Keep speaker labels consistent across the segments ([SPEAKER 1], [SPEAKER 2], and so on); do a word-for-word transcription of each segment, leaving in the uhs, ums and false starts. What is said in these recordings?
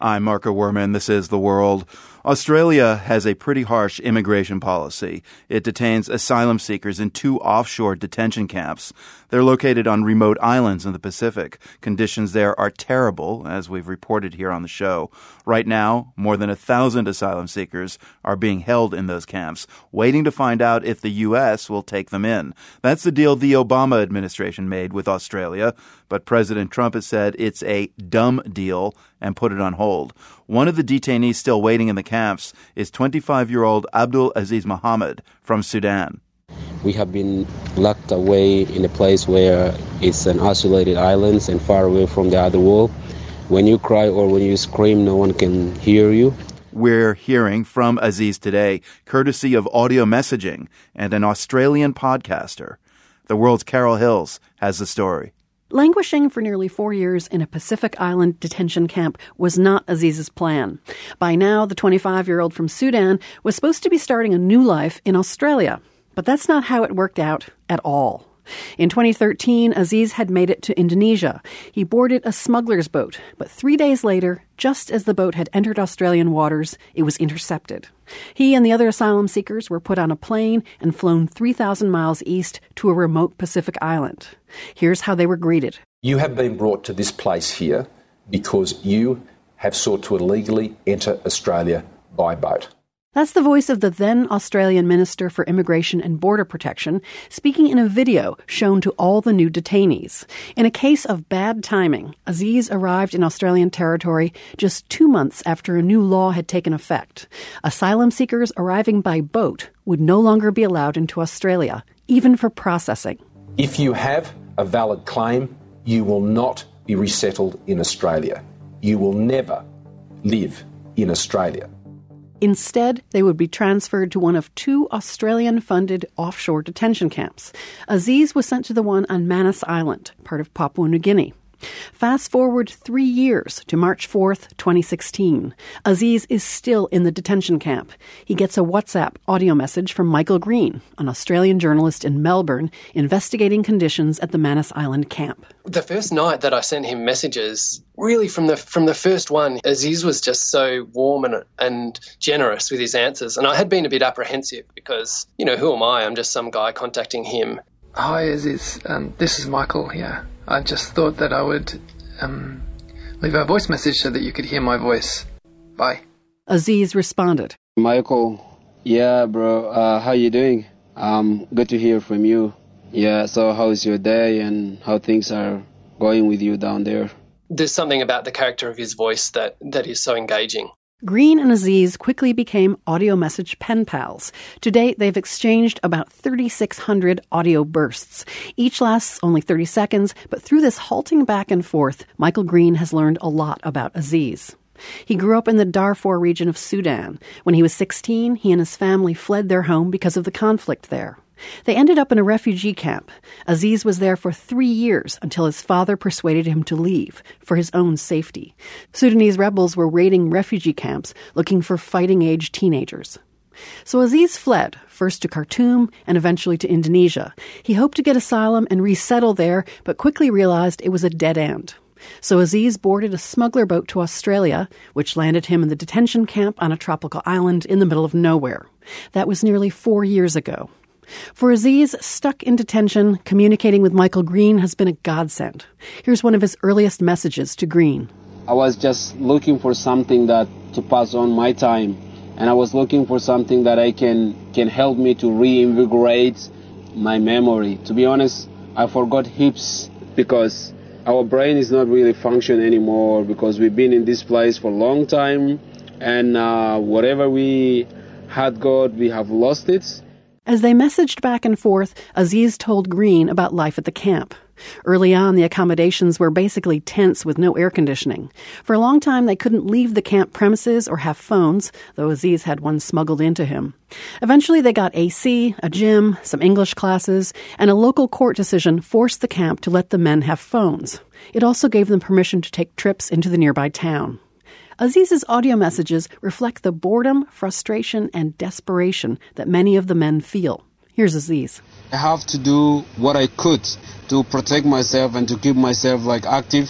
[SPEAKER 1] I'm Marco Werman. This is The World. Australia has a pretty harsh immigration policy. It detains asylum seekers in two offshore detention camps. They're located on remote islands in the Pacific. Conditions there are terrible, as we've reported here on the show. Right now, more than a thousand asylum seekers are being held in those camps, waiting to find out if the U S will take them in. That's the deal the Obama administration made with Australia, but President Trump has said it's a dumb deal and put it on hold. One of the detainees still waiting in the camps is twenty-five-year-old Abdul Aziz Mohammed from Sudan.
[SPEAKER 2] We have been locked away in a place where it's an isolated island and far away from the other world. When you cry or when you scream, no one can hear you.
[SPEAKER 1] We're hearing from Aziz today, courtesy of audio messaging and an Australian podcaster. The World's Carol Hills has the story.
[SPEAKER 3] Languishing for nearly four years in a Pacific Island detention camp was not Aziz's plan. By now, the twenty-five-year-old from Sudan was supposed to be starting a new life in Australia. But that's not how it worked out at all. In twenty thirteen, Aziz had made it to Indonesia. He boarded a smuggler's boat, but three days later, just as the boat had entered Australian waters, it was intercepted. He and the other asylum seekers were put on a plane and flown three thousand miles east to a remote Pacific island. Here's how they were greeted.
[SPEAKER 4] You have been brought to this place here because you have sought to illegally enter Australia by boat.
[SPEAKER 3] That's the voice of the then Australian Minister for Immigration and Border Protection speaking in a video shown to all the new detainees. In a case of bad timing, Aziz arrived in Australian territory just two months after a new law had taken effect. Asylum seekers arriving by boat would no longer be allowed into Australia, even for processing.
[SPEAKER 4] If you have a valid claim, you will not be resettled in Australia. You will never live in Australia.
[SPEAKER 3] Instead, they would be transferred to one of two Australian-funded offshore detention camps. Aziz was sent to the one on Manus Island, part of Papua New Guinea. Fast forward three years to March fourth, twenty sixteen. Aziz is still in the detention camp. He gets a WhatsApp audio message from Michael Green, an Australian journalist in Melbourne, investigating conditions at the Manus Island camp.
[SPEAKER 5] The first night that I sent him messages, really from the from the first one, Aziz was just so warm and and generous with his answers. And I had been a bit apprehensive because, you know, who am I? I'm just some guy contacting him.
[SPEAKER 6] Hi, Aziz. Um, this is Michael here. I just thought that I would um, leave a voice message so that you could hear my voice. Bye.
[SPEAKER 3] Aziz responded.
[SPEAKER 2] Michael, yeah, bro, uh, how you doing? Um, good to hear from you. Yeah, so how's your day and how things are going with you down there?
[SPEAKER 5] There's something about the character of his voice that, that is so engaging.
[SPEAKER 3] Green and Aziz quickly became audio message pen pals. To date, they've exchanged about thirty-six hundred audio bursts. Each lasts only thirty seconds, but through this halting back and forth, Michael Green has learned a lot about Aziz. He grew up in the Darfur region of Sudan. When he was sixteen, he and his family fled their home because of the conflict there. They ended up in a refugee camp. Aziz was there for three years until his father persuaded him to leave for his own safety. Sudanese rebels were raiding refugee camps looking for fighting-age teenagers. So Aziz fled, first to Khartoum and eventually to Indonesia. He hoped to get asylum and resettle there, but quickly realized it was a dead end. So Aziz boarded a smuggler boat to Australia, which landed him in the detention camp on a tropical island in the middle of nowhere. That was nearly four years ago. For Aziz, stuck in detention, communicating with Michael Green has been a godsend. Here's one of his earliest messages to Green.
[SPEAKER 2] I was just looking for something that to pass on my time, and I was looking for something that I can can help me to reinvigorate my memory. To be honest, I forgot heaps because our brain is not really functioning anymore because we've been in this place for a long time, and uh, whatever we had got, we have lost it.
[SPEAKER 3] As they messaged back and forth, Aziz told Green about life at the camp. Early on, the accommodations were basically tents with no air conditioning. For a long time, they couldn't leave the camp premises or have phones, though Aziz had one smuggled into him. Eventually, they got A C, a gym, some English classes, and a local court decision forced the camp to let the men have phones. It also gave them permission to take trips into the nearby town. Aziz's audio messages reflect the boredom, frustration, and desperation that many of the men feel. Here's Aziz.
[SPEAKER 2] I have to do what I could to protect myself and to keep myself like active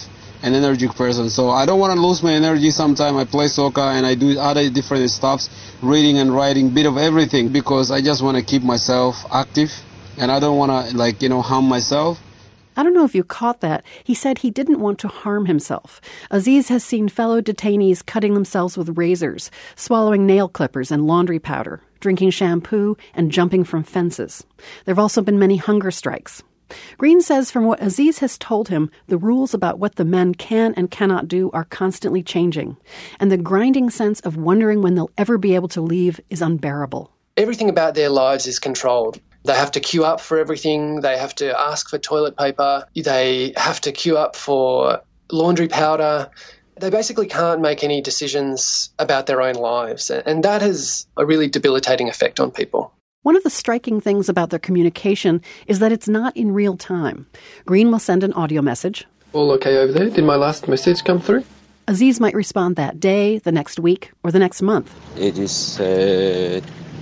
[SPEAKER 2] an energetic person. So I don't want to lose my energy. Sometimes I play soccer and I do other different stuffs, reading and writing, bit of everything, because I just want to keep myself active and I don't want to, like, you know, harm myself.
[SPEAKER 3] I don't know if you caught that. He said he didn't want to harm himself. Aziz has seen fellow detainees cutting themselves with razors, swallowing nail clippers and laundry powder, drinking shampoo, and jumping from fences. There have also been many hunger strikes. Green says from what Aziz has told him, the rules about what the men can and cannot do are constantly changing, and the grinding sense of wondering when they'll ever be able to leave is unbearable.
[SPEAKER 5] Everything about their lives is controlled. They have to queue up for everything. They have to ask for toilet paper. They have to queue up for laundry powder. They basically can't make any decisions about their own lives. And that has a really debilitating effect on people.
[SPEAKER 3] One of the striking things about their communication is that it's not in real time. Green will send an audio message.
[SPEAKER 6] All okay over there? Did my last message come through?
[SPEAKER 3] Aziz might respond that day, the next week, or the next month.
[SPEAKER 7] It is uh,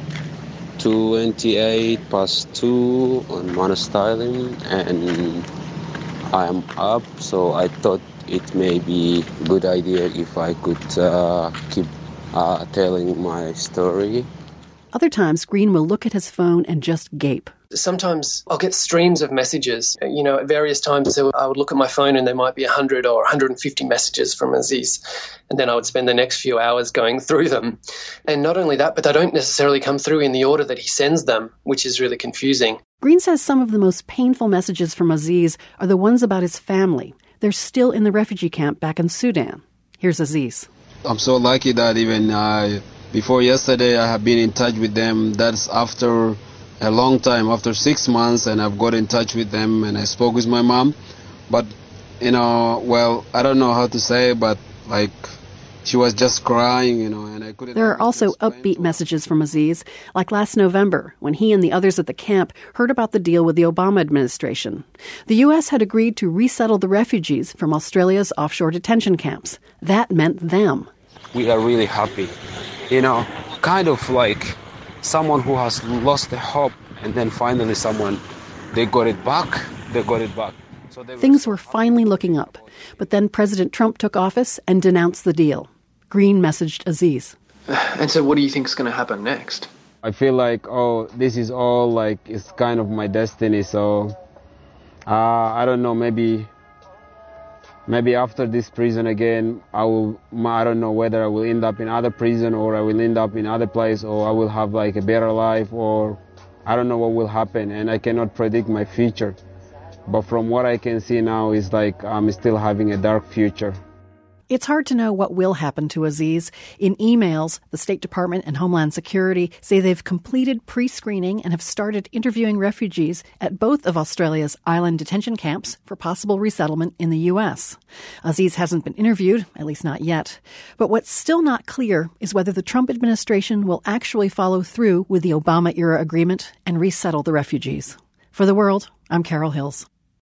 [SPEAKER 7] twenty-eight past two on Manus Island, and I am up, so I thought it may be a good idea if I could uh, keep uh, telling my story.
[SPEAKER 3] Other times, Green will look at his phone and just gape.
[SPEAKER 5] Sometimes I'll get streams of messages. You know, at various times I would look at my phone and there might be one hundred or one hundred fifty messages from Aziz. And then I would spend the next few hours going through them. And not only that, but they don't necessarily come through in the order that he sends them, which is really confusing.
[SPEAKER 3] Green says some of the most painful messages from Aziz are the ones about his family. They're still in the refugee camp back in Sudan. Here's Aziz.
[SPEAKER 2] I'm so lucky that even uh, before yesterday I have been in touch with them. That's after a long time, after six months, and I've got in touch with them and I spoke with my mom. But, you know, well, I don't know how to say, but like she was just crying, you know, and I couldn't...
[SPEAKER 3] There are also upbeat messages from Aziz, like last November, when he and the others at the camp heard about the deal with the Obama administration. The U S had agreed to resettle the refugees from Australia's offshore detention camps. That meant them.
[SPEAKER 7] We are really happy. You know, kind of like someone who has lost the hope, and then finally someone, they got it back, they got it back. So they
[SPEAKER 3] Things were finally looking up, but then President Trump took office and denounced the deal. Green messaged Aziz.
[SPEAKER 6] And so what do you think is going to happen next?
[SPEAKER 8] I feel like, oh, this is all like, it's kind of my destiny, so uh, I don't know, maybe maybe after this prison again, I will, I don't know whether I will end up in other prison or I will end up in other place, or I will have like a better life, or I don't know what will happen, and I cannot predict my future. But from what I can see now is like I'm still having a dark future.
[SPEAKER 3] It's hard to know what will happen to Aziz. In emails, the State Department and Homeland Security say they've completed pre-screening and have started interviewing refugees at both of Australia's island detention camps for possible resettlement in the U S. Aziz hasn't been interviewed, at least not yet. But what's still not clear is whether the Trump administration will actually follow through with the Obama-era agreement and resettle the refugees. For The World, I'm Carol Hills.